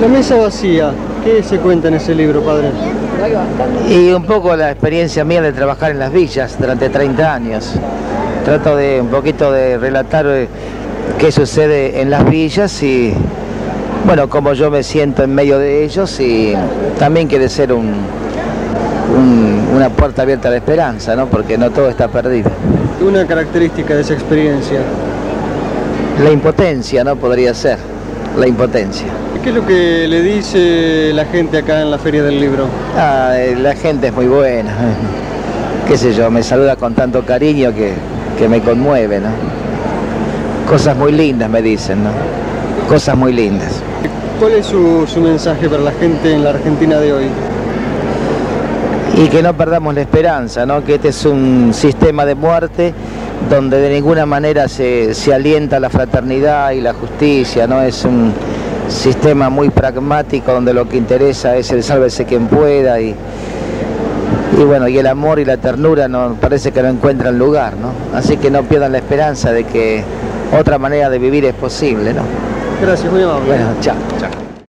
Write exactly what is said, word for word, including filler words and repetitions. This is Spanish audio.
La mesa vacía, ¿qué se cuenta en ese libro, padre? Y un poco la experiencia mía de trabajar en las villas durante treinta años. Trato de un poquito de relatar eh, qué sucede en las villas y, bueno, cómo yo me siento en medio de ellos, y también quiere ser un, un, una puerta abierta a la esperanza, ¿no? Porque no todo está perdido. Una característica de esa experiencia. La impotencia, ¿no? Podría ser, la impotencia. ¿Qué es lo que le dice la gente acá en la Feria del Libro? Ah, la gente es muy buena, qué sé yo, me saluda con tanto cariño que, que me conmueve, ¿no? Cosas muy lindas me dicen, ¿no? Cosas muy lindas. ¿Cuál es su, su mensaje para la gente en la Argentina de hoy? Y que no perdamos la esperanza, ¿no? Que este es un sistema de muerte donde de ninguna manera se, se alienta la fraternidad y la justicia, ¿no? Es un sistema muy pragmático donde lo que interesa es el sálvese quien pueda, y, y bueno, y el amor y la ternura no, parece que no encuentran lugar, ¿no? Así que no pierdan la esperanza de que otra manera de vivir es posible, ¿no? Gracias, muy amable. Bueno, chao. Chao.